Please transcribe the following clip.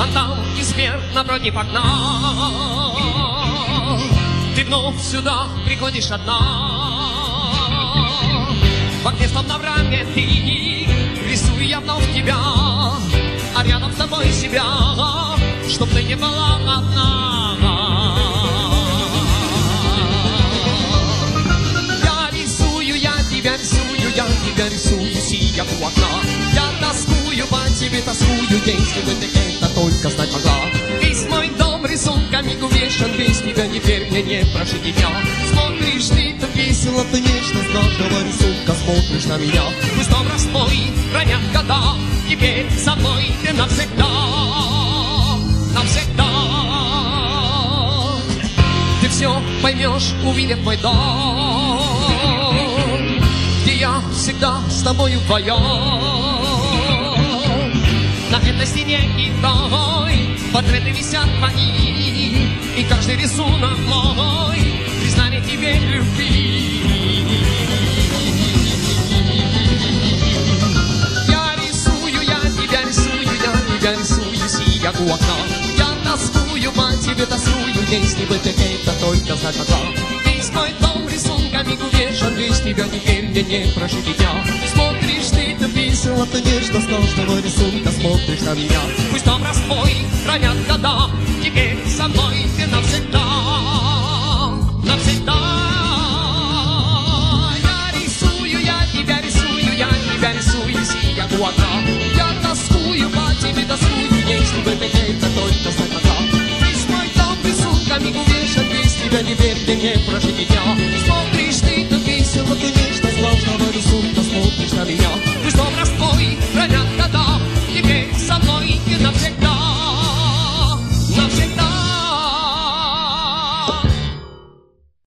фонтан и смерть напротив окна. Ты вновь сюда приходишь одна. В окне словно в раме ты, рисую я вновь тебя, а рядом с тобой себя, чтоб ты не была одна. Я рисую, я тебя рисую, я тебя рисую, сидя у окна. Я тоскую по тебе, тоскую, если бы ты это только знать могла. Весь мой дом рисунками увешан, без тебя теперь мне не прожить дня. Смотришь ты, то весело, то нежно, с каждого рисунка смотришь на меня. Пусть образ мой хранят года, теперь со мной ты навсегда, навсегда. Ты все поймешь, увидев мой дом, где я всегда с тобою вдвоем. На этой стене и той портреты висят твои, и каждый рисунок мой признание тебе любви. Я рисую, я тебя рисую, я тебя рисую, сидя у окна. Я тоскую по тебе, тоскую, если бы ты это только знать могла. Весь мой дом рисунками увешан, без тебя теперь мне не прожить и дня. Смотришь ты, то весело, то нежно, с каждого рисунка смотришь на меня. Пусть образ твой хранят года, теперь со мной ты навсегда, навсегда. Я рисую, я тебя рисую, я тебя рисую, сидя у окна. Я тоскую по тебе, тоскую, если бы ты это только знать могла. Весь мой дом рисунками увешан, без тебя теперь ты не прожить.